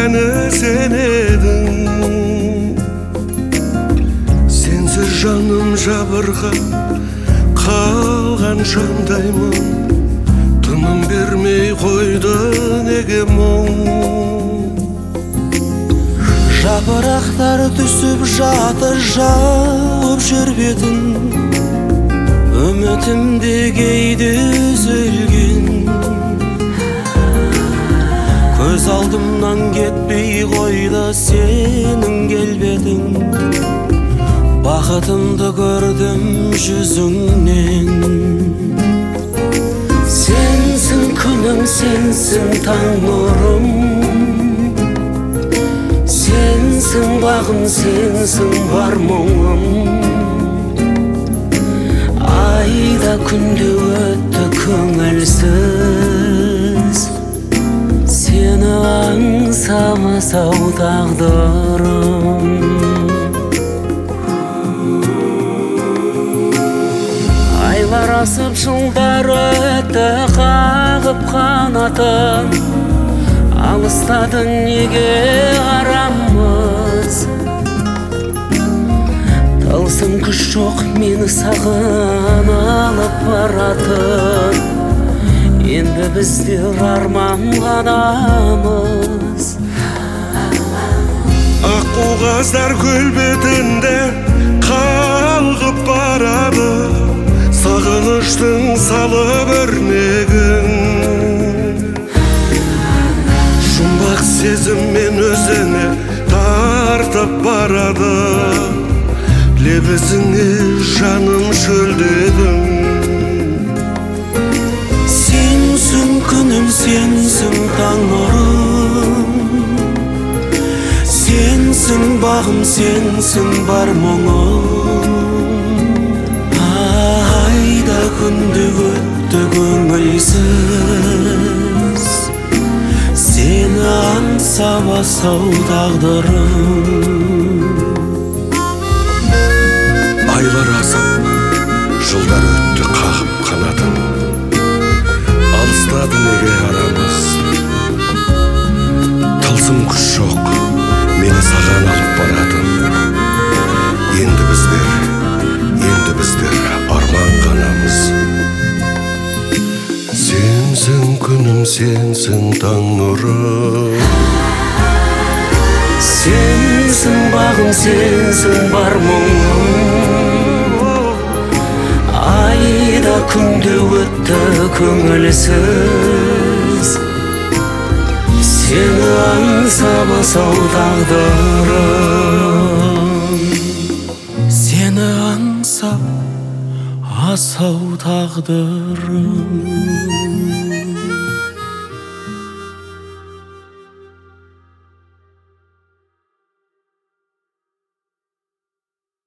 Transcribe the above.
бәрі сен едің. Сенсіз жаным жабырға қалған жандаймын. Тыным бермей қойды неге мұң. Жапырақтар түсіп жатыр жауып жүр бетін. Үмітімде кейде үзілген. Көз алдымнан кетпей қойды сенің келбетің. Бақытымды көрдім жүзіңнен. Сенсің күнім, сенсің таң нұрым. Сенсің бағым, сенсің бар мұңым. Айда күнде өтті көңілсіз. Сені аңсамасау тағдырым. Айлар асып жылдар өтті қағып қанатын. Алыстадың неге арамыз. Тылсым күш жоқ мені саған алып баратын. Енді біздер арман ғанамыз. Ақ қағаздар көл бетінде қалғып барады. Сағыныштың салып өрнегін. Жұмбақ сезіммен өзіне тартып барады. Лебізіңе жаным шөлдедім. Сенсің күнім, сенсің таң нұрым. Сенсің бағым, сенсің бар мұңым. Айда күнде өтті көңілсіз. Сені аңсамасау тағдырым. Айлар асып, жылдар өтті қағып қанатын. Алыстады неге арамыз. Тылсым күш жоқ мені саған алып баратын. Енді біздер арман ғанамыз. Сенсің күнім, сенсің таң нұрым. Сенсің бағым, сенсің бар мұңым. Айда күнде өтті көңілсіз. Сені аңсамасау тағдырым. Сені аңсап асау тағдырым.